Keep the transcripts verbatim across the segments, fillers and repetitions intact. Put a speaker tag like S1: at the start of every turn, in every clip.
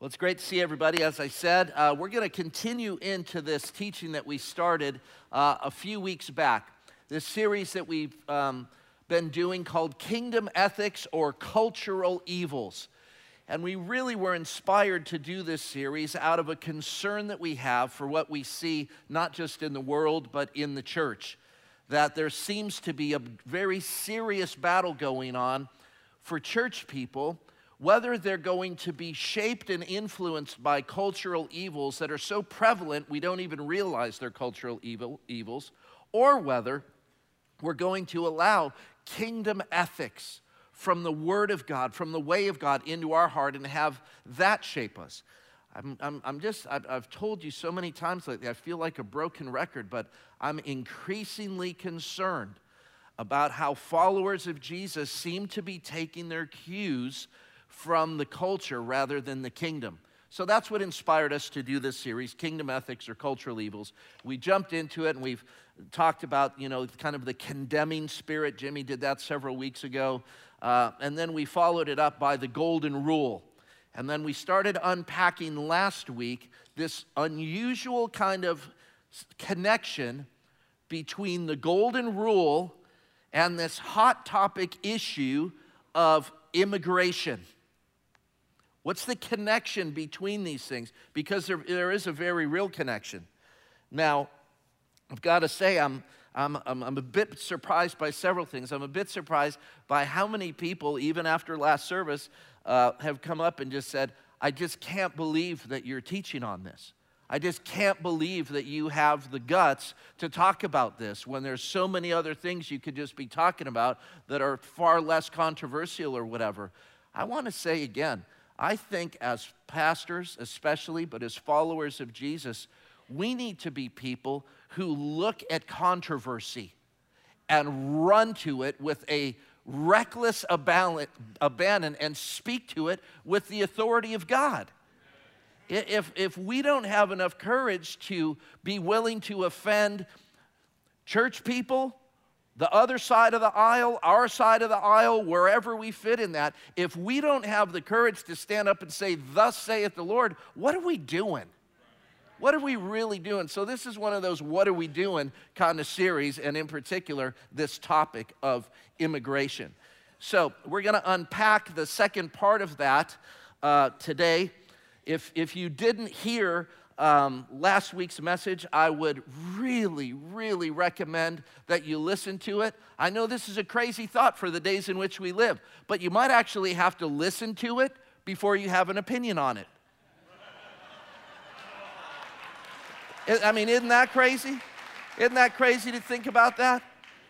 S1: Well, it's great to see everybody. As I said, uh, we're going to continue into this teaching that we started uh, a few weeks back. This series that we've um, been doing called Kingdom Ethics or Cultural Evils. And we really were inspired to do this series out of a concern that we have for what we see not just in the world but in the church. That there seems to be a very serious battle going on for church people, whether they're going to be shaped and influenced by cultural evils that are so prevalent we don't even realize they're cultural evil, evils, or whether we're going to allow kingdom ethics from the Word of God, from the way of God into our heart and have that shape us. I'm, I'm, I'm just, I've, I've told you so many times lately, I feel like a broken record, but I'm increasingly concerned about how followers of Jesus seem to be taking their cues from the culture rather than the kingdom. So that's what inspired us to do this series, Kingdom Ethics or Cultural Evils. We jumped into it and we've talked about, you know, kind of the condemning spirit. Jimmy did that several weeks ago. Uh, and then we followed it up by the golden rule. And then we started unpacking last week this unusual kind of connection between the golden rule and this hot topic issue of immigration. What's the connection between these things? Because there, there is a very real connection. Now, I've got to say, I'm, I'm, I'm, I'm a bit surprised by several things. I'm a bit surprised by how many people, even after last service, uh, have come up and just said, I just can't believe that you're teaching on this. I just can't believe that you have the guts to talk about this when there's so many other things you could just be talking about that are far less controversial or whatever. I want to say again, I think as pastors especially, but as followers of Jesus, we need to be people who look at controversy and run to it with a reckless abandon and speak to it with the authority of God. If, if we don't have enough courage to be willing to offend church people, the other side of the aisle, our side of the aisle, wherever we fit in that, if we don't have the courage to stand up and say, thus saith the Lord, what are we doing? What are we really doing? So this is one of those what are we doing kind of series, and in particular, this topic of immigration. So we're going to unpack the second part of that uh, today. If, if you didn't hear Um, last week's message, I would really, really recommend that you listen to it. I know this is a crazy thought for the days in which we live, but you might actually have to listen to it before you have an opinion on it. I mean, isn't that crazy? Isn't that crazy to think about that?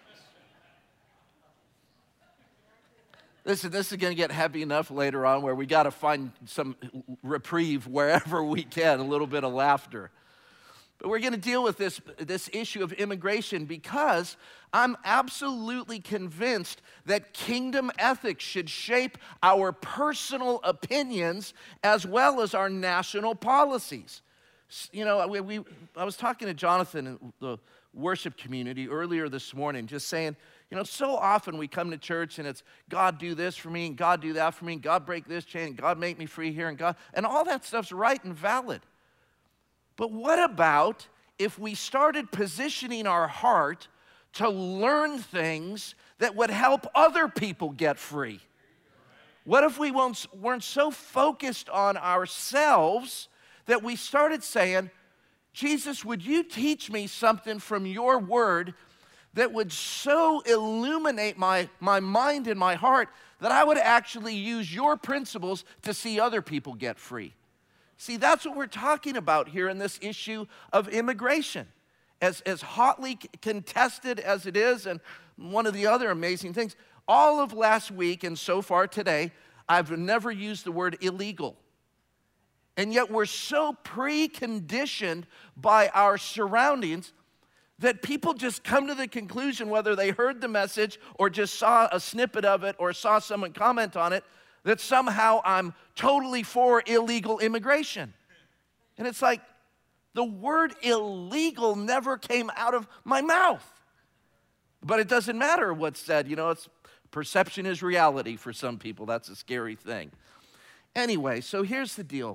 S1: Listen, this is going to get heavy enough later on where we got to find some reprieve wherever we can, a little bit of laughter. But we're going to deal with this, this issue of immigration because I'm absolutely convinced that kingdom ethics should shape our personal opinions as well as our national policies. You know, we, we, I was talking to Jonathan in the worship community earlier this morning, just saying, you know, so often we come to church and it's God do this for me and God do that for me and God break this chain and God make me free here and God, and all that stuff's right and valid. But what about if we started positioning our heart to learn things that would help other people get free? What if we weren't so focused on ourselves that we started saying, Jesus, would you teach me something from your word that would so illuminate my, my mind and my heart that I would actually use your principles to see other people get free? See, that's what we're talking about here in this issue of immigration. As, as hotly contested as it is, and one of the other amazing things, all of last week and so far today, I've never used the word illegal. And yet we're so preconditioned by our surroundings that people just come to the conclusion, whether they heard the message or just saw a snippet of it or saw someone comment on it, that somehow I'm totally for illegal immigration. And it's like, the word illegal never came out of my mouth. But it doesn't matter what's said. You know, it's perception is reality for some people. That's a scary thing. Anyway, so here's the deal.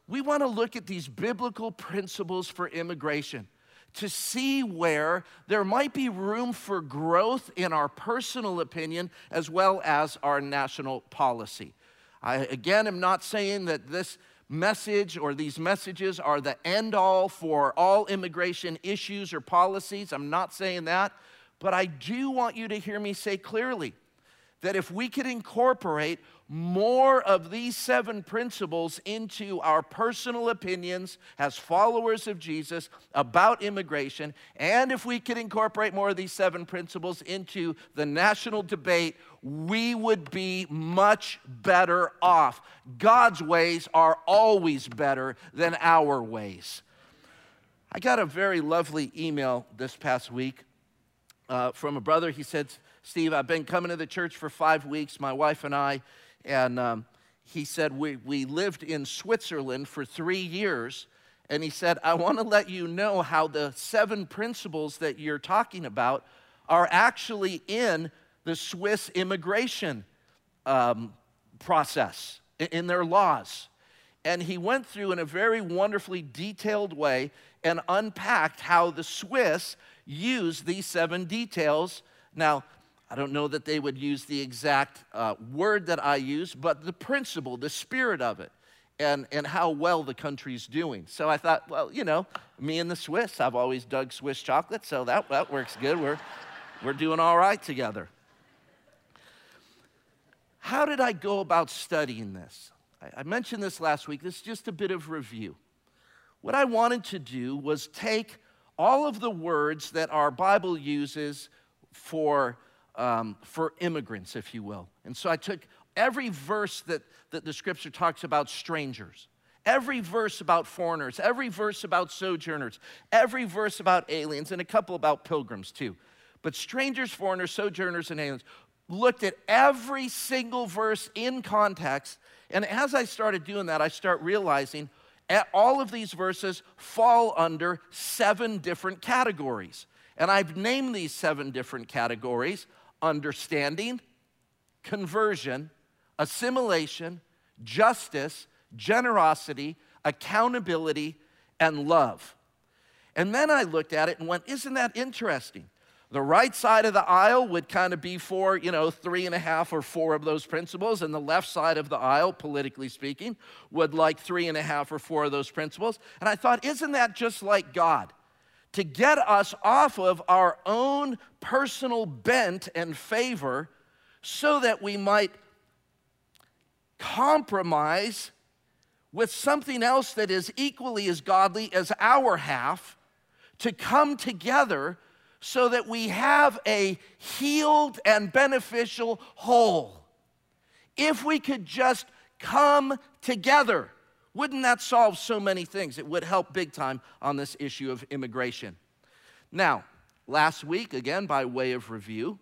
S1: we want to look at these biblical principles for immigration to see where there might be room for growth in our personal opinion as well as our national policy. I, again, am not saying that this message or these messages are the end-all for all immigration issues or policies. I'm not saying that. But I do want you to hear me say clearly that if we could incorporate more of these seven principles into our personal opinions as followers of Jesus about immigration, and if we could incorporate more of these seven principles into the national debate, we would be much better off. God's ways are always better than our ways. I got a very lovely email this past week uh, from a brother. He said, Steve, I've been coming to the church for five weeks, my wife and I, and um, he said, we, we lived in Switzerland for three years, and he said, I want to let you know how the seven principles that you're talking about are actually in the Swiss immigration um, process, in, in their laws. And he went through in a very wonderfully detailed way and unpacked how the Swiss use these seven details. Now, I don't know that they would use the exact uh, word that I use, but the principle, the spirit of it, and, and how well the country's doing. So I thought, well, you know, me and the Swiss, I've always dug Swiss chocolate, so that, that works good. We're, we're doing all right together. How did I go about studying this? I, I mentioned this last week. This is just a bit of review. What I wanted to do was take all of the words that our Bible uses for Um, for immigrants, if you will. And so I took every verse that, that the scripture talks about strangers, every verse about foreigners, every verse about sojourners, every verse about aliens, and a couple about pilgrims too. But strangers, foreigners, sojourners, and aliens, looked at every single verse in context. And as I started doing that, I start realizing all of these verses fall under seven different categories. And I've named these seven different categories: understanding, conversion, assimilation, justice, generosity, accountability, and love. And then I looked at it and went, isn't that interesting? The right side of the aisle would kind of be for, you know, three and a half or four of those principles, and the left side of the aisle, politically speaking, would like three and a half or four of those principles. And I thought, isn't that just like God? To get us off of our own personal bent and favor so that we might compromise with something else that is equally as godly as our half, to come together so that we have a healed and beneficial whole. If we could just come together, wouldn't that solve so many things? It would help big time on this issue of immigration. Now, last week, again, by way of review,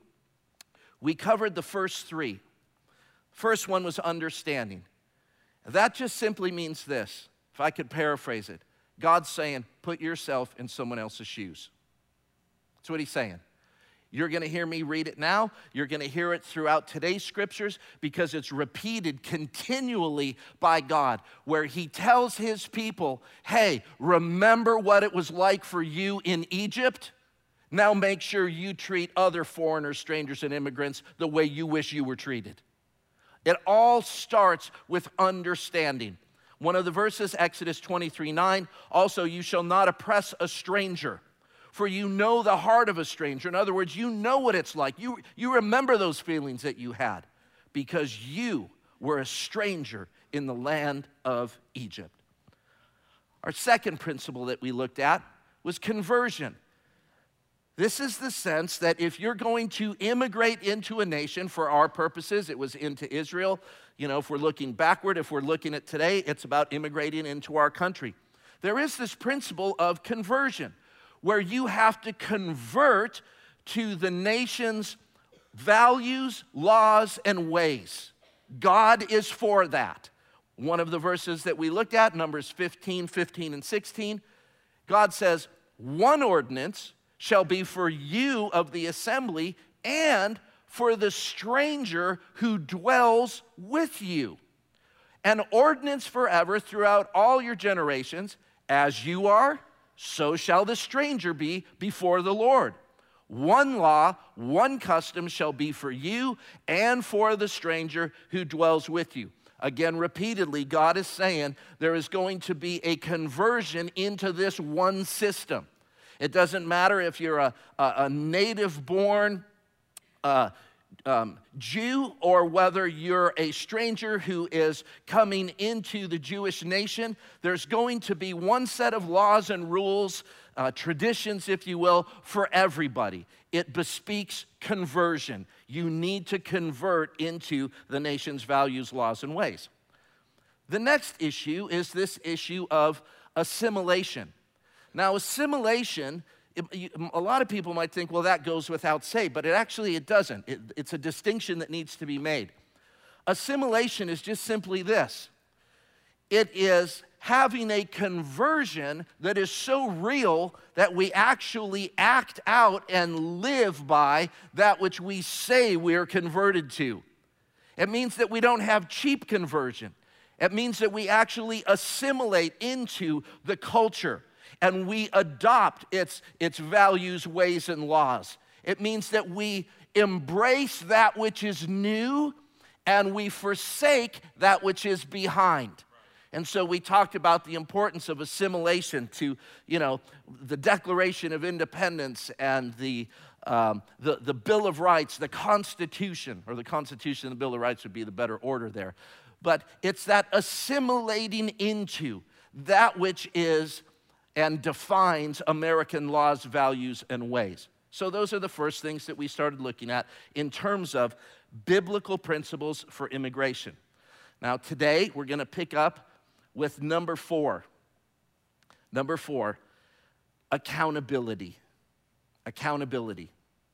S1: we covered the first three. First one was understanding. That just simply means this, if I could paraphrase it. God's saying, put yourself in someone else's shoes. That's what he's saying. You're going to hear me read it now. You're going to hear it throughout today's scriptures because it's repeated continually by God, where he tells his people, hey, remember what it was like for you in Egypt? Now make sure you treat other foreigners, strangers, and immigrants the way you wish you were treated. It all starts with understanding. One of the verses, Exodus twenty-three nine, also, you shall not oppress a stranger, for you know the heart of a stranger. In other words, you know what it's like. You, you remember those feelings that you had because you were a stranger in the land of Egypt. Our second principle that we looked at was conversion. This is the sense that if you're going to immigrate into a nation, for our purposes, it was into Israel. You know, if we're looking backward, if we're looking at today, it's about immigrating into our country. There is this principle of conversion, where you have to convert to the nation's values, laws, and ways. God is for that. One of the verses that we looked at, Numbers fifteen, fifteen, and sixteen, God says, one ordinance shall be for you of the assembly and for the stranger who dwells with you. an ordinance forever throughout all your generations. As you are, so shall the stranger be before the Lord. One law, one custom shall be for you and for the stranger who dwells with you. Again, repeatedly, God is saying there is going to be a conversion into this one system. It doesn't matter if you're a, a, a native-born uh, um, Jew or whether you're a stranger who is coming into the Jewish nation. There's going to be one set of laws and rules, uh, traditions, if you will, for everybody. It bespeaks conversion. You need to convert into the nation's values, laws, and ways. The next issue is this issue of assimilation. Now, assimilation, it, a lot of people might think, well, that goes without say, but it actually, it doesn't. It, it's a distinction that needs to be made. Assimilation is just simply this. It is having a conversion that is so real that we actually act out and live by that which we say we're converted to. It means that we don't have cheap conversion. It means that we actually assimilate into the culture and we adopt its, its values, ways, and laws. It means that we embrace that which is new and we forsake that which is behind. And so we talked about the importance of assimilation to, you know, the Declaration of Independence and the, um, the, the Bill of Rights, the Constitution, or the Constitution and the Bill of Rights would be the better order there. But it's that assimilating into that which is and defines American laws, values, and ways. So those are the first things that we started looking at in terms of biblical principles for immigration. Now today we're going to pick up with number four. Number four, accountability. Accountability.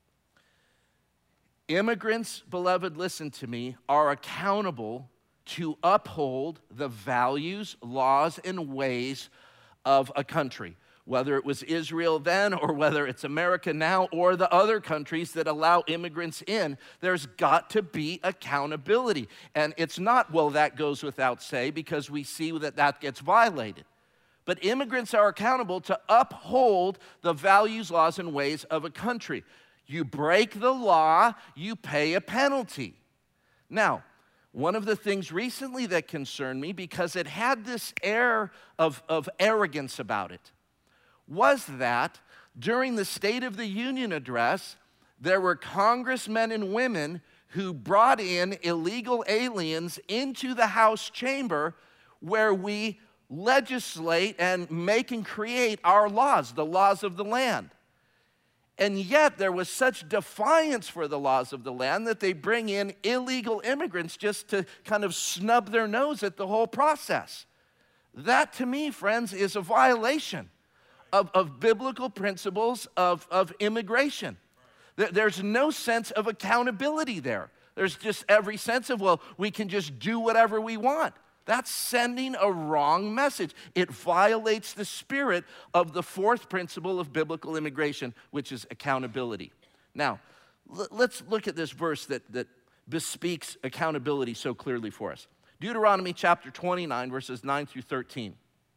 S1: Immigrants, beloved, listen to me, are accountable to uphold the values, laws, and ways of a country. Whether it was Israel then or whether it's America now or the other countries that allow immigrants in, there's got to be accountability. And it's not, well, that goes without say because we see that that gets violated. But immigrants are accountable to uphold the values, laws, and ways of a country. You break the law, you pay a penalty. Now, one of the things recently that concerned me, because it had this air of, of arrogance about it, was that during the State of the Union address, there were congressmen and women who brought in illegal aliens into the House chamber where we legislate and make and create our laws, the laws of the land. And yet there was such defiance for the laws of the land that they bring in illegal immigrants just to kind of snub their nose at the whole process. That, to me, friends, is a violation Of, of biblical principles of, of immigration. There's no sense of accountability there. There's just every sense of, well, we can just do whatever we want. That's sending a wrong message. It violates the spirit of the fourth principle of biblical immigration, which is accountability. Now, l- let's look at this verse that, that bespeaks accountability so clearly for us. Deuteronomy chapter twenty-nine, verses nine through thirteen.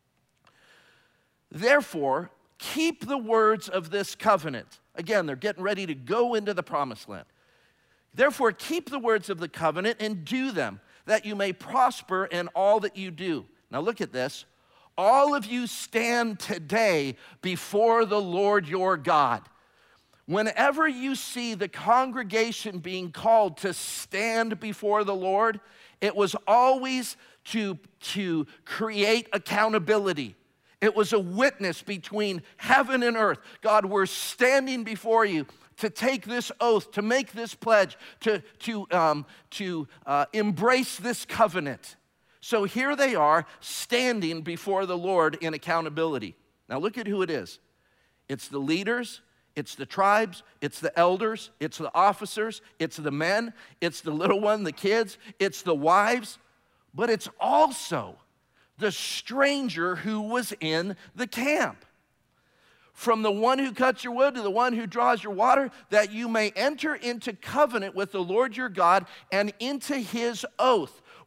S1: Therefore, keep the words of this covenant. Again, they're getting ready to go into the promised land. Therefore, keep the words of the covenant and do them, that you may prosper in all that you do. Now look at this. All of you stand today before the Lord your God. Whenever you see the congregation being called to stand before the Lord, it was always to, to create accountability. It was a witness between heaven and earth. God, we're standing before you to take this oath, to make this pledge, to, to, um, to uh, embrace this covenant. So here they are standing before the Lord in accountability. Now look at who it is. It's the leaders, it's the tribes, it's the elders, it's the officers, it's the men, it's the little one, the kids, it's the wives, but it's also the stranger who was in the camp. From the one who cuts your wood to the one who draws your water, that you may enter into covenant with the Lord your God and into his oath,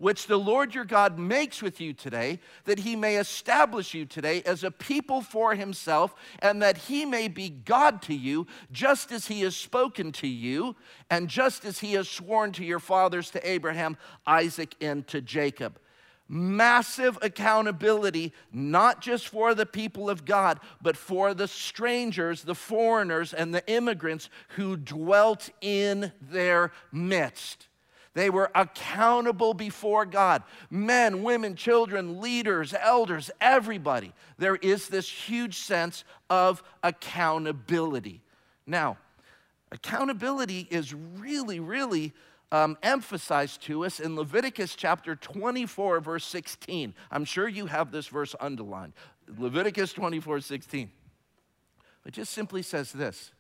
S1: which the Lord your God makes with you today, that he may establish you today as a people for himself, and that he may be God to you, just as he has spoken to you, and just as he has sworn to your fathers, to Abraham, Isaac, and to Jacob. Massive accountability, not just for the people of God, but for the strangers, the foreigners, and the immigrants who dwelt in their midst. They were accountable before God. Men, women, children, leaders, elders, everybody. There is this huge sense of accountability. Now, accountability is really, really Um, emphasized to us in Leviticus chapter twenty-four, verse sixteen. I'm sure you have this verse underlined. Leviticus twenty-four, sixteen. It just simply says this: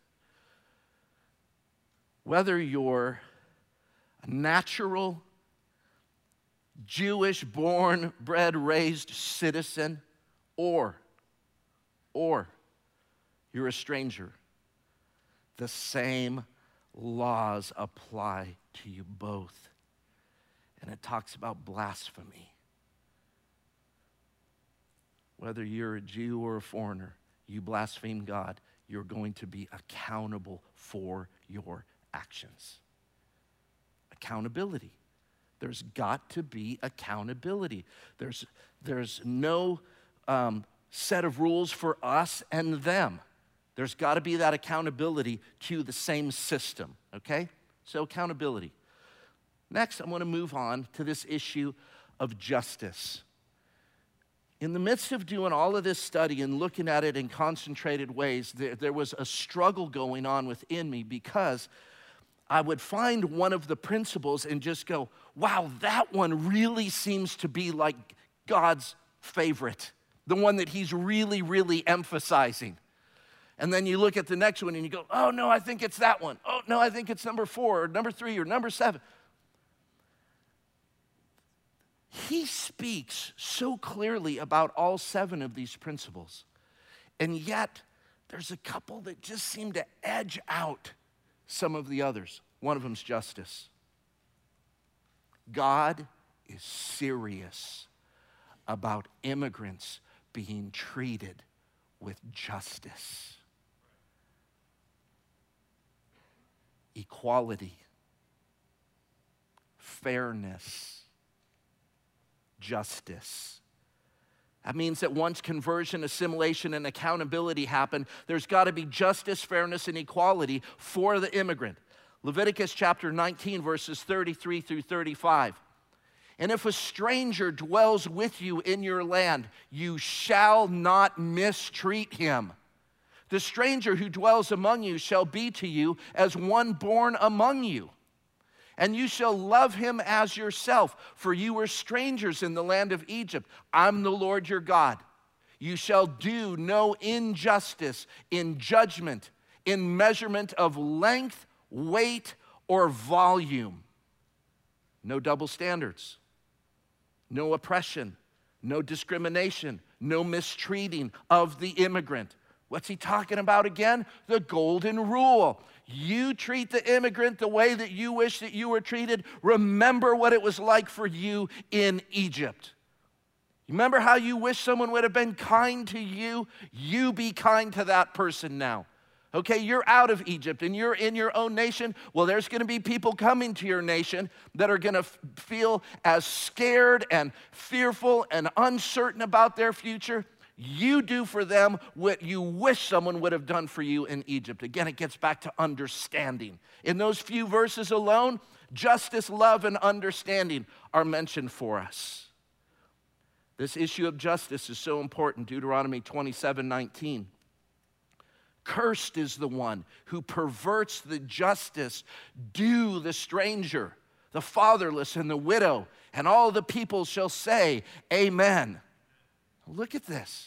S1: whether you're a natural, Jewish, born, bred, raised citizen, or, or you're a stranger, the same laws apply to you both. And it talks about blasphemy. Whether you're a Jew or a foreigner, you blaspheme God, you're going to be accountable for your actions. Accountability. There's got to be accountability. There's, there's no um, set of rules for us and them. There's got to be that accountability to the same system, okay? So accountability. Next, I want to move on to this issue of justice. In the midst of doing all of this study and looking at it in concentrated ways, there, there was a struggle going on within me, because I would find one of the principles and just go, wow, that one really seems to be like God's favorite, the one that he's really, really emphasizing. And then you look at the next one and you go, oh, no, I think it's that one. Oh, no, I think it's number four or number three or number seven. He speaks so clearly about all seven of these principles. And yet, there's a couple that just seem to edge out some of the others. One of them's justice. God is serious about immigrants being treated with justice. Equality, fairness, justice. That means that once conversion, assimilation, and accountability happen, there's got to be justice, fairness, and equality for the immigrant. Leviticus chapter nineteen, verses thirty-three through thirty-five. And if a stranger dwells with you in your land, you shall not mistreat him. The stranger who dwells among you shall be to you as one born among you. And you shall love him as yourself, for you were strangers in the land of Egypt. I'm the Lord your God. You shall do no injustice in judgment, in measurement of length, weight, or volume. No double standards, no oppression, no discrimination, no mistreating of the immigrant. What's he talking about again? The golden rule. You treat the immigrant the way that you wish that you were treated. Remember what it was like for you in Egypt. Remember how you wish someone would have been kind to you? You be kind to that person now. Okay, you're out of Egypt and you're in your own nation. Well, there's going to be people coming to your nation that are going to f- feel as scared and fearful and uncertain about their future. You do for them what you wish someone would have done for you in Egypt. Again, it gets back to understanding. In those few verses alone, justice, love, and understanding are mentioned for us. This issue of justice is so important. Deuteronomy twenty-seven nineteen. Cursed is the one who perverts the justice due the stranger, the fatherless, and the widow, and all the people shall say, Amen. Look at this.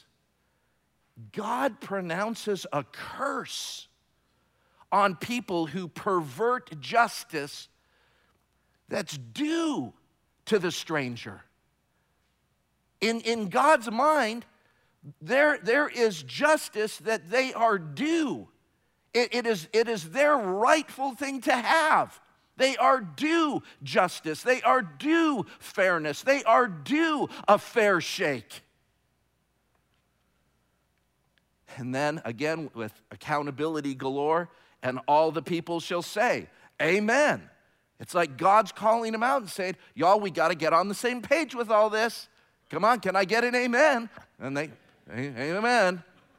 S1: God pronounces a curse on people who pervert justice that's due to the stranger. In, in God's mind, there, there is justice that they are due. It, it, is, it is their rightful thing to have. They are due justice. They are due fairness. They are due a fair shake. And then again, with accountability galore, and all the people shall say, amen. It's like God's calling them out and saying, y'all, we got to get on the same page with all this. Come on, can I get an amen? And they, amen.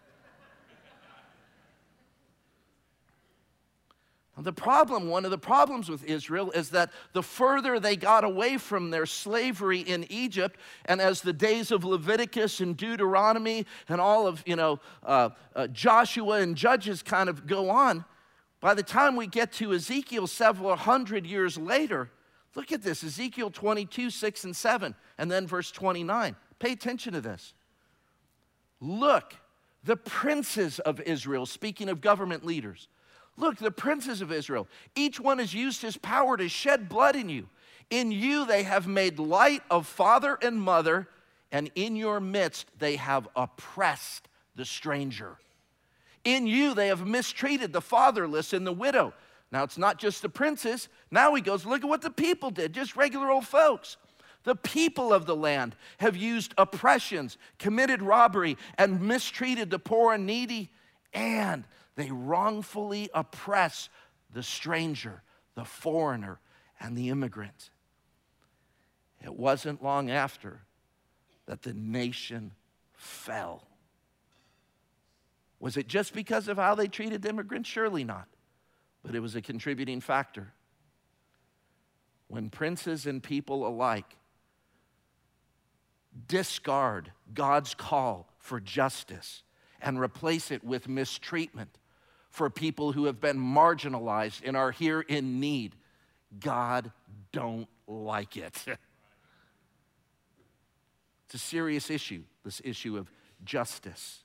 S1: The problem, one of the problems with Israel is that the further they got away from their slavery in Egypt, and as the days of Leviticus and Deuteronomy and all of, you know, uh, uh, Joshua and Judges kind of go on, by the time we get to Ezekiel several hundred years later, look at this, Ezekiel twenty-two, six and seven, and then verse twenty-nine. Pay attention to this. Look, the princes of Israel, speaking of government leaders, look, the princes of Israel, each one has used his power to shed blood in you. In you they have made light of father and mother, and in your midst they have oppressed the stranger. In you they have mistreated the fatherless and the widow. Now it's not just the princes. Now he goes, look at what the people did, just regular old folks. The people of the land have used oppressions, committed robbery, and mistreated the poor and needy, and they wrongfully oppress the stranger, the foreigner, and the immigrant. It wasn't long after that the nation fell. Was it just because of how they treated immigrants? Surely not. But it was a contributing factor. When princes and people alike discard God's call for justice and replace it with mistreatment for people who have been marginalized and are here in need, God don't like it. It's a serious issue, this issue of justice.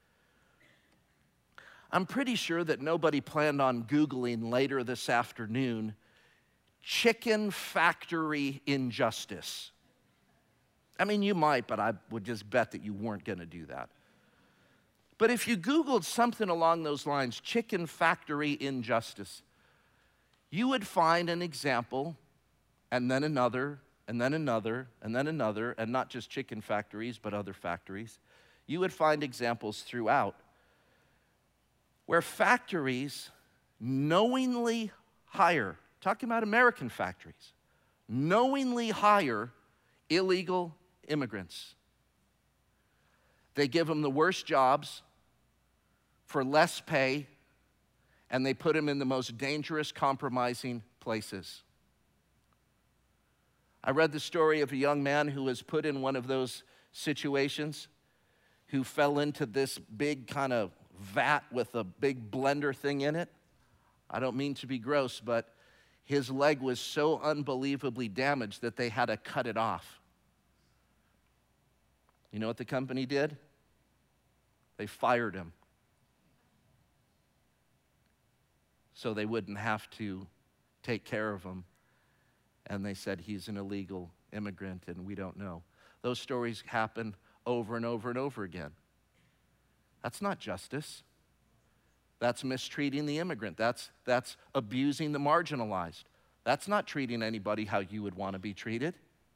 S1: I'm pretty sure that nobody planned on Googling later this afternoon, chicken factory injustice. I mean, you might, but I would just bet that you weren't going to do that. But if you Googled something along those lines, chicken factory injustice, you would find an example, and then another, and then another, and then another, and not just chicken factories, but other factories. You would find examples throughout where factories knowingly hire, talking about American factories, knowingly hire illegal immigrants. They give them the worst jobs for less pay, and they put them in the most dangerous, compromising places. I read the story of a young man who was put in one of those situations, who fell into this big kind of vat with a big blender thing in it. I don't mean to be gross, but his leg was so unbelievably damaged that they had to cut it off. You know what the company did? They fired him so they wouldn't have to take care of him. And they said he's an illegal immigrant and we don't know. Those stories happen over and over and over again. That's not justice. That's mistreating the immigrant. That's, that's abusing the marginalized. That's not treating anybody how you would want to be treated.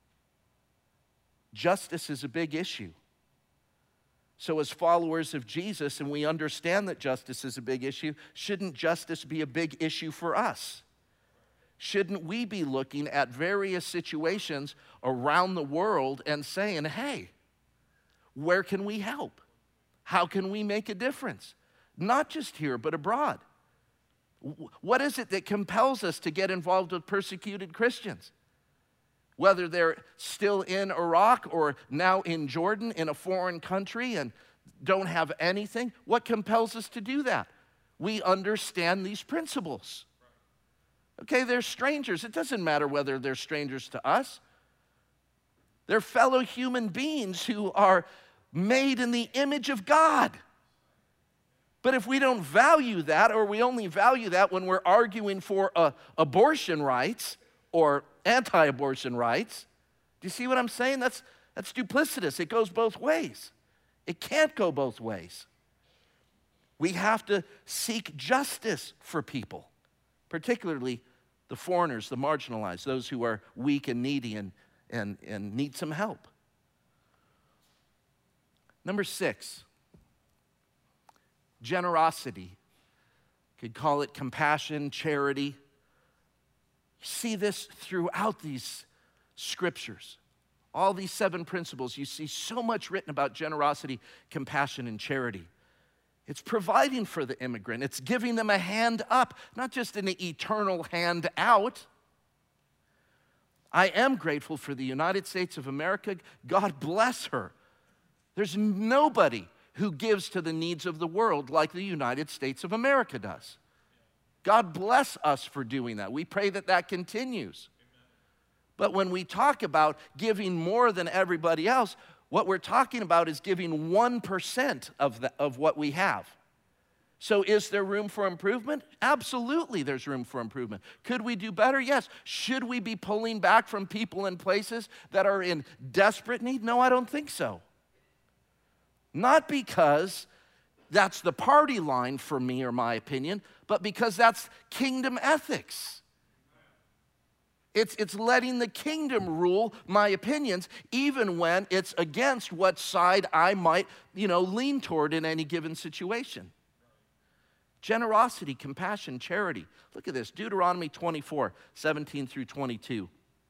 S1: Justice is a big issue. So as followers of Jesus, and we understand that justice is a big issue, shouldn't justice be a big issue for us? Shouldn't we be looking at various situations around the world and saying, hey, where can we help? How can we make a difference? Not just here, but abroad. What is it that compels us to get involved with persecuted Christians? Whether they're still in Iraq or now in Jordan, in a foreign country, and don't have anything, what compels us to do that? We understand these principles. Okay, they're strangers. It doesn't matter whether they're strangers to us. They're fellow human beings who are made in the image of God. But if we don't value that, or we only value that when we're arguing for uh, abortion rights or anti-abortion rights, do you see what I'm saying? That's, that's duplicitous. It goes both ways. It can't go both ways. We have to seek justice for people, particularly the foreigners, the marginalized, those who are weak and needy and, and, and need some help. Number six, generosity. Could call it compassion, charity. You see this throughout these scriptures. All these seven principles, you see so much written about generosity, compassion, and charity. It's providing for the immigrant. It's giving them a hand up, not just an eternal hand out. I am grateful for the United States of America. God bless her. There's nobody who gives to the needs of the world like the United States of America does. God bless us for doing that. We pray that that continues. But when we talk about giving more than everybody else, what we're talking about is giving one percent of, the, of what we have. So is there room for improvement? Absolutely, there's room for improvement. Could we do better? Yes. Should we be pulling back from people and places that are in desperate need? No, I don't think so. Not because that's the party line for me or my opinion, but because that's kingdom ethics. It's, it's letting the kingdom rule my opinions, even when it's against what side I might, you know, lean toward in any given situation. Generosity, compassion, charity. Look at this, Deuteronomy twenty-four, seventeen through twenty-two.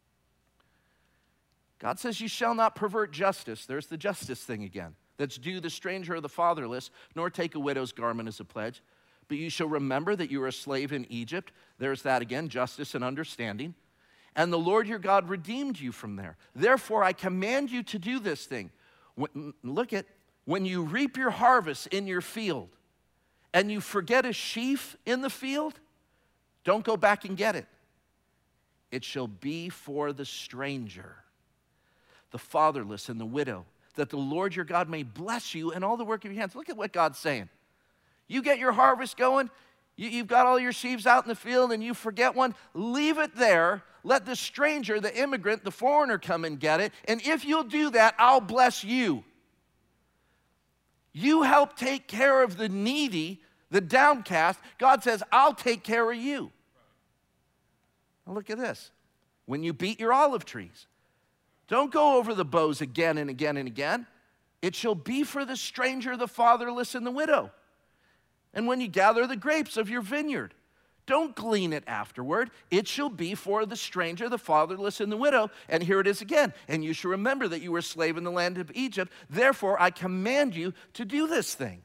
S1: God says, you shall not pervert justice. There's the justice thing again. That's due the stranger or the fatherless, nor take a widow's garment as a pledge. But you shall remember that you were a slave in Egypt. There's that again, justice and understanding. And the Lord your God redeemed you from there. Therefore, I command you to do this thing. Look at, when you reap your harvest in your field, and you forget a sheaf in the field, don't go back and get it. It shall be for the stranger, the fatherless, and the widow, that the Lord your God may bless you in all the work of your hands. Look at what God's saying. You get your harvest going, you, you've got all your sheaves out in the field, and you forget one, leave it there. Let the stranger, the immigrant, the foreigner come and get it. And if you'll do that, I'll bless you. You help take care of the needy, the downcast. God says, I'll take care of you. Now look at this. When you beat your olive trees, don't go over the boughs again and again and again. It shall be for the stranger, the fatherless, and the widow. And when you gather the grapes of your vineyard, don't glean it afterward. It shall be for the stranger, the fatherless, and the widow. And here it is again. And you shall remember that you were a slave in the land of Egypt. Therefore, I command you to do this thing.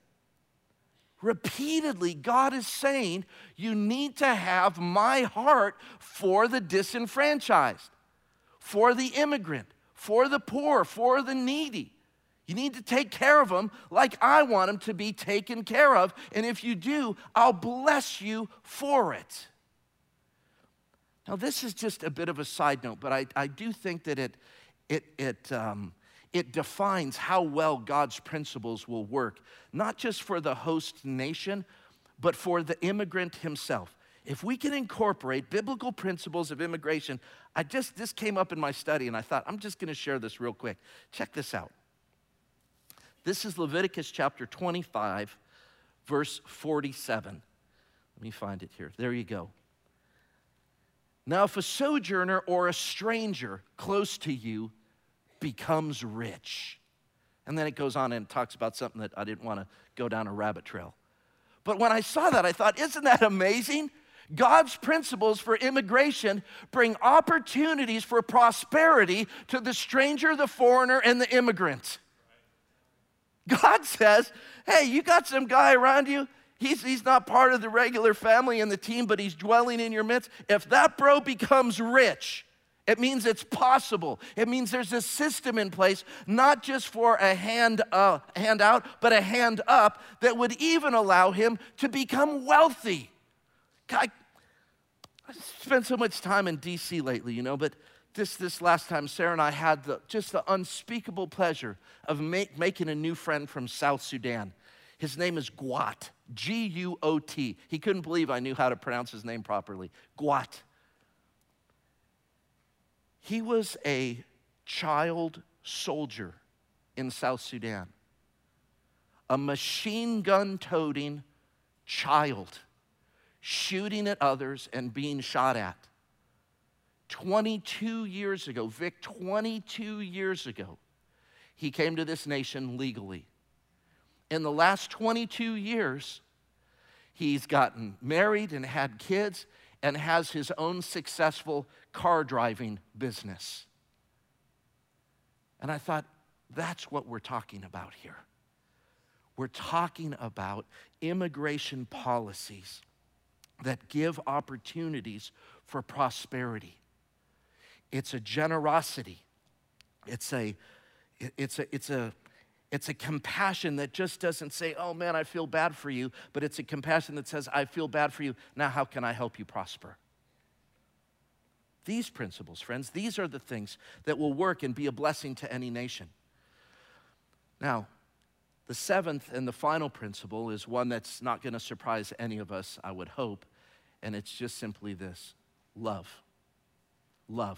S1: Repeatedly, God is saying, you need to have my heart for the disenfranchised, for the immigrant, for the poor, for the needy. You need to take care of them like I want them to be taken care of. And if you do, I'll bless you for it. Now, this is just a bit of a side note, but I, I do think that it, it, it, um, it defines how well God's principles will work, not just for the host nation, but for the immigrant himself. If we can incorporate biblical principles of immigration, I just, this came up in my study, and I thought, I'm just going to share this real quick. Check this out. This is Leviticus chapter twenty-five, verse forty-seven. Let me find it here. There you go. Now, if a sojourner or a stranger close to you becomes rich, and then it goes on and talks about something that I didn't want to go down a rabbit trail. But when I saw that, I thought, isn't that amazing? God's principles for immigration bring opportunities for prosperity to the stranger, the foreigner, and the immigrant. God says, hey, you got some guy around you, he's, he's not part of the regular family and the team, but he's dwelling in your midst. If that bro becomes rich, it means it's possible. It means there's a system in place, not just for a hand, uh, hand out, but a hand up that would even allow him to become wealthy. God, I spent so much time in D C lately, you know, but This, this last time, Sarah and I had the, just the unspeakable pleasure of make, making a new friend from South Sudan. His name is Gwat, G U O T. He couldn't believe I knew how to pronounce his name properly. Gwat. He was a child soldier in South Sudan, a machine gun toting child, shooting at others and being shot at. twenty-two years ago, Vic, twenty-two years ago, he came to this nation legally. In the last twenty-two years, he's gotten married and had kids and has his own successful car driving business. And I thought, that's what we're talking about here. We're talking about immigration policies that give opportunities for prosperity. It's a generosity. It's a, it's a, it's a, it's a compassion that just doesn't say, oh man, I feel bad for you, but it's a compassion that says, I feel bad for you. Now how can I help you prosper? These principles, friends, these are the things that will work and be a blessing to any nation. Now, the seventh and the final principle is one that's not going to surprise any of us, I would hope, and it's just simply this: love. Love.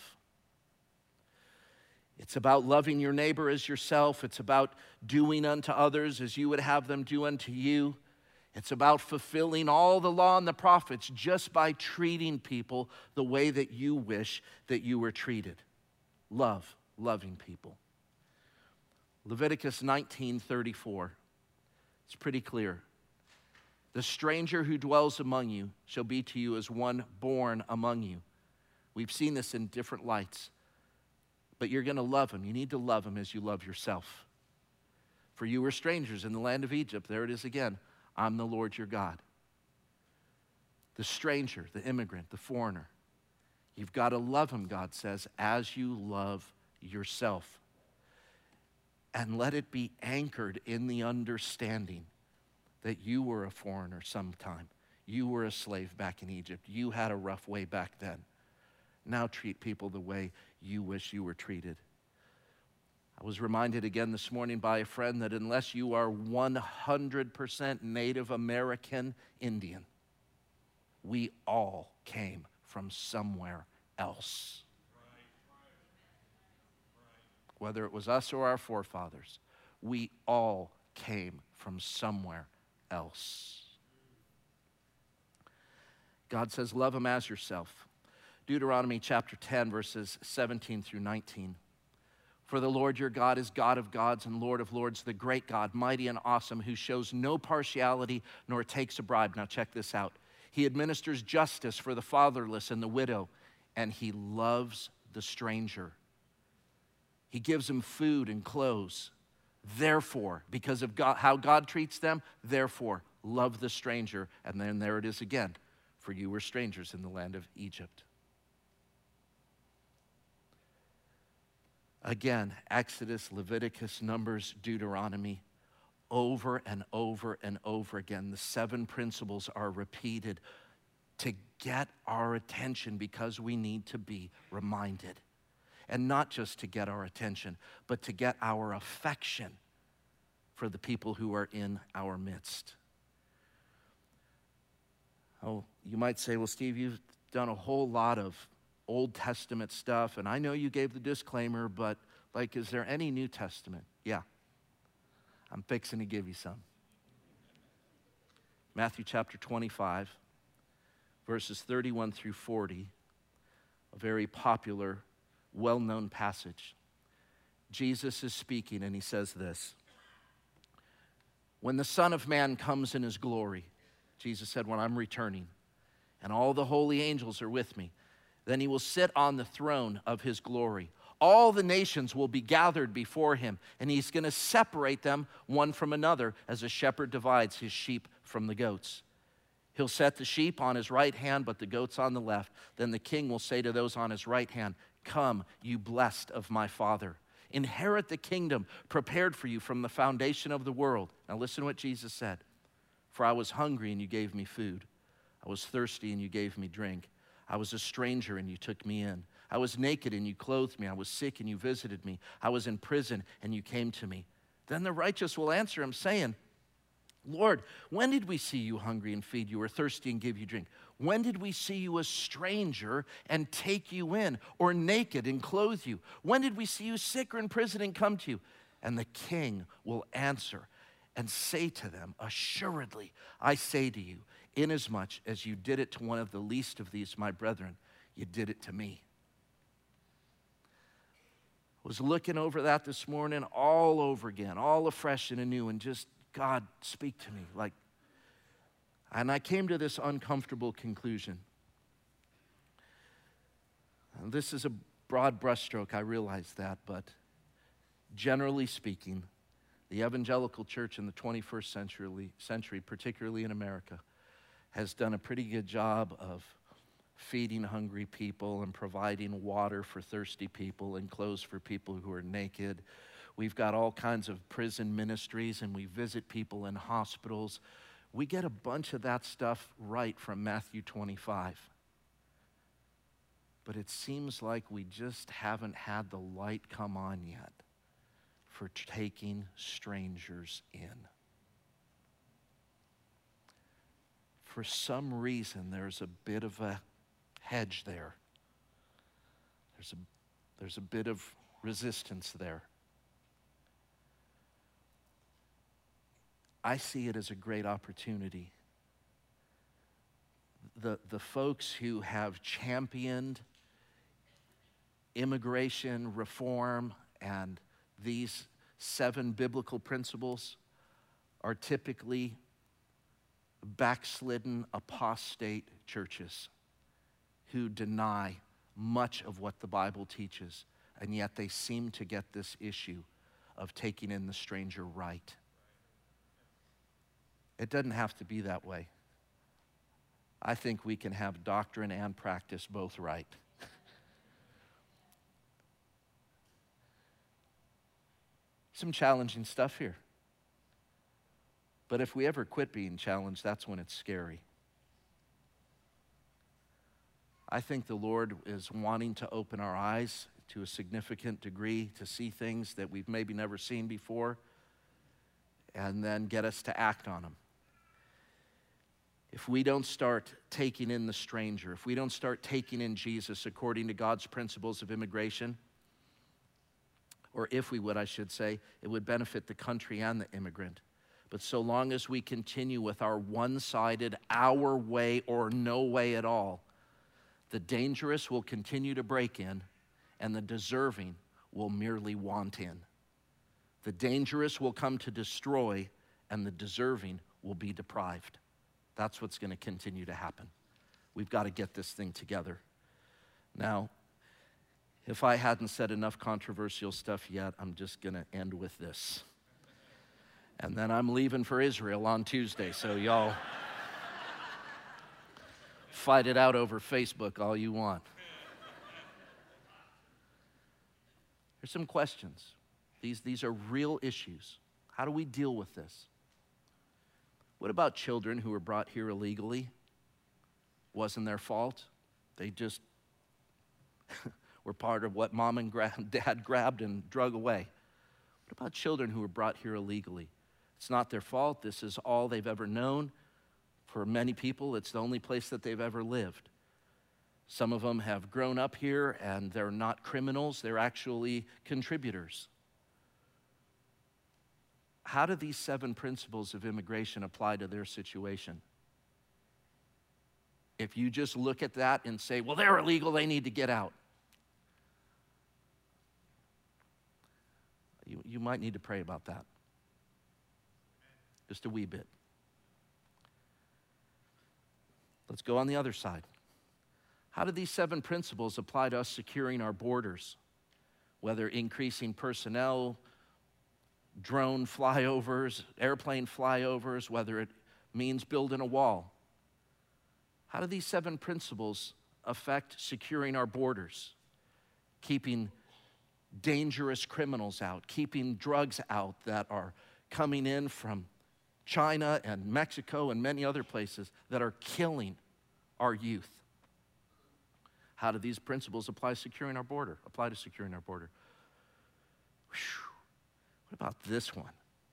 S1: It's about loving your neighbor as yourself. It's about doing unto others as you would have them do unto you. It's about fulfilling all the law and the prophets just by treating people the way that you wish that you were treated. Love, loving people. Leviticus nineteen thirty-four. It's pretty clear. The stranger who dwells among you shall be to you as one born among you. We've seen this in different lights. But you're going to love him. You need to love him as you love yourself. For you were strangers in the land of Egypt. There it is again. I'm the Lord your God. The stranger, the immigrant, the foreigner. You've got to love him, God says, as you love yourself. And let it be anchored in the understanding that you were a foreigner sometime. You were a slave back in Egypt. You had a rough way back then. Now treat people the way you wish you were treated. I was reminded again this morning by a friend that unless you are one hundred percent Native American Indian, we all came from somewhere else. Whether it was us or our forefathers, we all came from somewhere else. God says, love him as yourself. Deuteronomy chapter ten, verses seventeen through nineteen. For the Lord your God is God of gods and Lord of lords, the great God, mighty and awesome, who shows no partiality nor takes a bribe. Now check this out. He administers justice for the fatherless and the widow, and he loves the stranger. He gives them food and clothes. Therefore, because of God, how God treats them, therefore, love the stranger. And then there it is again. For you were strangers in the land of Egypt. Again, Exodus, Leviticus, Numbers, Deuteronomy, over and over and over again. The seven principles are repeated to get our attention because we need to be reminded. And not just to get our attention, but to get our affection for the people who are in our midst. Oh, you might say, well, Steve, you've done a whole lot of Old Testament stuff, and I know you gave the disclaimer, but like, is there any New Testament? Yeah, I'm fixing to give you some. Matthew chapter twenty-five, verses thirty-one through forty, a very popular, well-known passage. Jesus is speaking, and he says this: when the Son of Man comes in his glory, Jesus said, when I'm returning, and all the holy angels are with me, then he will sit on the throne of his glory. All the nations will be gathered before him, and he's going to separate them one from another as a shepherd divides his sheep from the goats. He'll set the sheep on his right hand, but the goats on the left. Then the king will say to those on his right hand, come, you blessed of my Father. Inherit the kingdom prepared for you from the foundation of the world. Now listen to what Jesus said. For I was hungry and you gave me food. I was thirsty and you gave me drink. I was a stranger and you took me in. I was naked and you clothed me. I was sick and you visited me. I was in prison and you came to me. Then the righteous will answer him, saying, Lord, when did we see you hungry and feed you, or thirsty and give you drink? When did we see you a stranger and take you in, or naked and clothe you? When did we see you sick or in prison and come to you? And the king will answer and say to them, assuredly, I say to you, inasmuch as you did it to one of the least of these, my brethren, you did it to me. Was looking over that this morning all over again, all afresh and anew, and just, God, speak to me. Like, and I came to this uncomfortable conclusion. And this is a broad brushstroke, I realize that, but generally speaking, the evangelical church in the twenty-first century, century, particularly in America, has done a pretty good job of feeding hungry people and providing water for thirsty people and clothes for people who are naked. We've got all kinds of prison ministries, and we visit people in hospitals. We get a bunch of that stuff right from Matthew twenty-five. But it seems like we just haven't had the light come on yet for taking strangers in. For some reason, there's a bit of a hedge there. There's a, there's a bit of resistance there. I see it as a great opportunity. The, the folks who have championed immigration reform and these seven biblical principles are typically backslidden apostate churches who deny much of what the Bible teaches, and yet they seem to get this issue of taking in the stranger right. It doesn't have to be that way. I think we can have doctrine and practice both right. Some challenging stuff here. But if we ever quit being challenged, that's when it's scary. I think the Lord is wanting to open our eyes to a significant degree to see things that we've maybe never seen before, and then get us to act on them. If we don't start taking in the stranger, if we don't start taking in Jesus according to God's principles of immigration, or if we would, I should say, it would benefit the country and the immigrant. But so long as we continue with our one-sided, our way or no way at all, the dangerous will continue to break in, and the deserving will merely want in. The dangerous will come to destroy, and the deserving will be deprived. That's what's going to continue to happen. We've got to get this thing together. Now, if I hadn't said enough controversial stuff yet, I'm just going to end with this. And then I'm leaving for Israel on Tuesday, so y'all fight it out over Facebook all you want. Here's some questions. These, these are real issues. How do we deal with this? What about children who were brought here illegally? Wasn't their fault. They just were part of what mom and gra- dad grabbed and drug away. What about children who were brought here illegally? It's not their fault. This is all they've ever known. For many people, it's the only place that they've ever lived. Some of them have grown up here, and they're not criminals. They're actually contributors. How do these seven principles of immigration apply to their situation? If you just look at that and say, well, they're illegal, they need to get out. You, you might need to pray about that. Just a wee bit. Let's go on the other side. How do these seven principles apply to us securing our borders? Whether increasing personnel, drone flyovers, airplane flyovers, whether it means building a wall. How do these seven principles affect securing our borders? Keeping dangerous criminals out, keeping drugs out that are coming in from China and Mexico and many other places that are killing our youth. How do these principles apply to securing our border? Apply to securing our border. Whew. What about this one?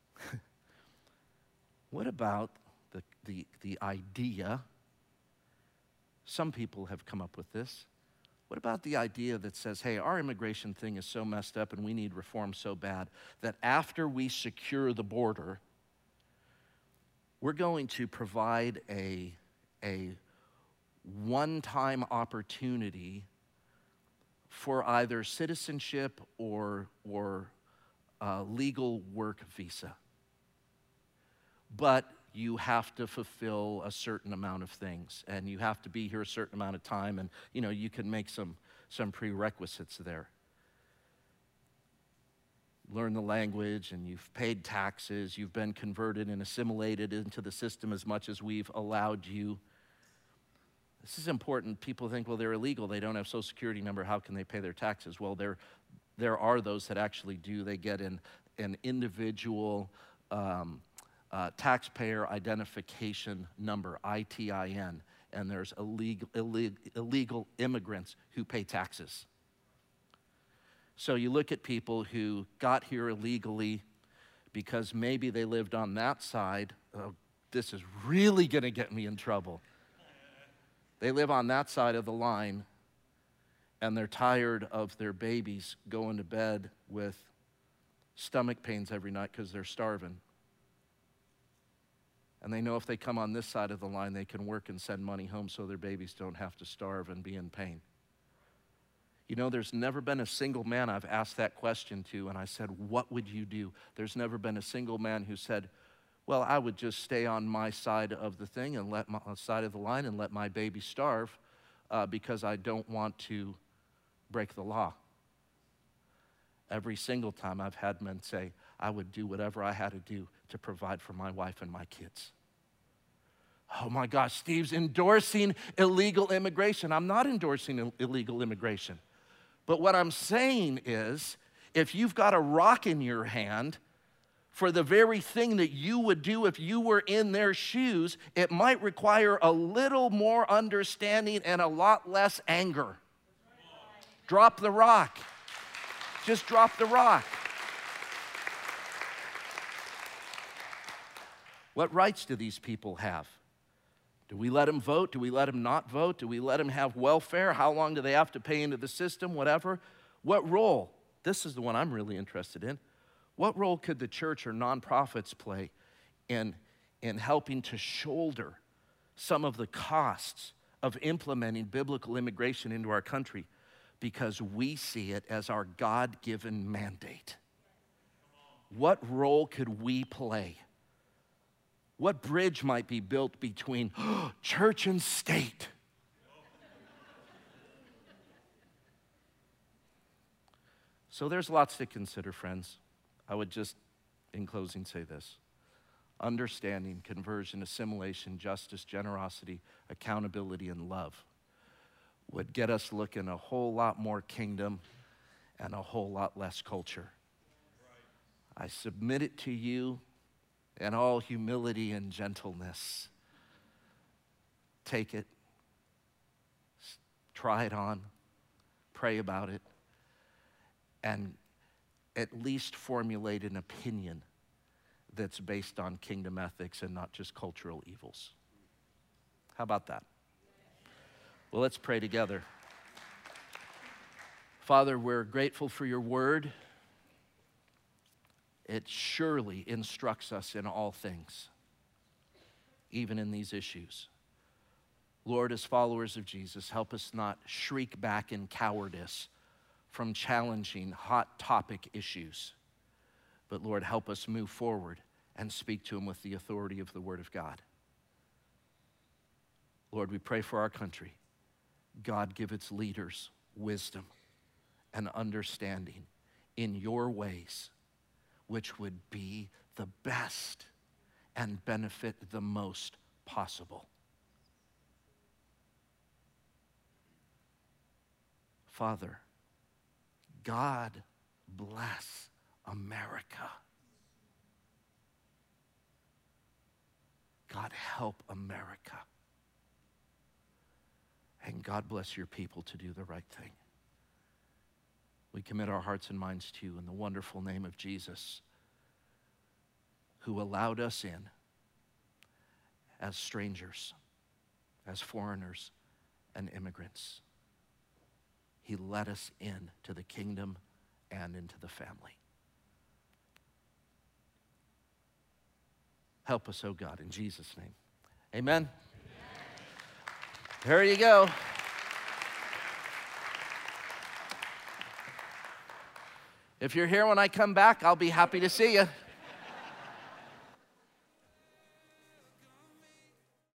S1: What about the, the, the idea, some people have come up with this, what about the idea that says, hey, our immigration thing is so messed up and we need reform so bad that after we secure the border, we're going to provide a, a one-time opportunity for either citizenship or, or uh, legal work visa. But you have to fulfill a certain amount of things, and you have to be here a certain amount of time, and you know, you can make some, some prerequisites there. Learn the language, and you've paid taxes, you've been converted and assimilated into the system as much as we've allowed you. This is important. People think, well, they're illegal, they don't have Social Security number, how can they pay their taxes? Well, there, there are those that actually do. They get an, an individual um, uh, taxpayer identification number, I T I N, and there's illegal, illegal, illegal immigrants who pay taxes. So you look at people who got here illegally because maybe they lived on that side. Oh, this is really gonna get me in trouble. They live on that side of the line, and they're tired of their babies going to bed with stomach pains every night because they're starving. And they know if they come on this side of the line, they can work and send money home so their babies don't have to starve and be in pain. You know, there's never been a single man I've asked that question to, and I said, what would you do? There's never been a single man who said, well, I would just stay on my side of the thing and let my side of the line and let my baby starve uh, because I don't want to break the law. Every single time I've had men say, I would do whatever I had to do to provide for my wife and my kids. Oh my gosh, Steve's endorsing illegal immigration. I'm not endorsing Ill- illegal immigration. But what I'm saying is, if you've got a rock in your hand for the very thing that you would do if you were in their shoes, it might require a little more understanding and a lot less anger. Drop the rock. Just drop the rock. What rights do these people have? Do we let them vote? Do we let them not vote? Do we let them have welfare? How long do they have to pay into the system? Whatever. What role? This is the one I'm really interested in. What role could the church or nonprofits play in, in helping to shoulder some of the costs of implementing biblical immigration into our country? Because we see it as our God-given mandate. What role could we play? What bridge might be built between oh, church and state? So there's lots to consider, friends. I would just, in closing, say this. Understanding, conversion, assimilation, justice, generosity, accountability, and love would get us looking a whole lot more kingdom and a whole lot less culture. I submit it to you in all humility and gentleness. Take it, try it on, pray about it, and at least formulate an opinion that's based on kingdom ethics and not just cultural evils. How about that? Well, let's pray together. Father, we're grateful for your word. It surely instructs us in all things, even in these issues. Lord, as followers of Jesus, help us not shriek back in cowardice from challenging hot topic issues. But Lord, help us move forward and speak to them with the authority of the Word of God. Lord, we pray for our country. God, give its leaders wisdom and understanding in your ways, which would be the best and benefit the most possible. Father, God bless America. God help America. And God bless your people to do the right thing. We commit our hearts and minds to you in the wonderful name of Jesus, who allowed us in as strangers, as foreigners and immigrants. He let us in to the kingdom and into the family. Help us, oh God, in Jesus' name. Amen. Amen. There you go. If you're here when I come back, I'll be happy to see you.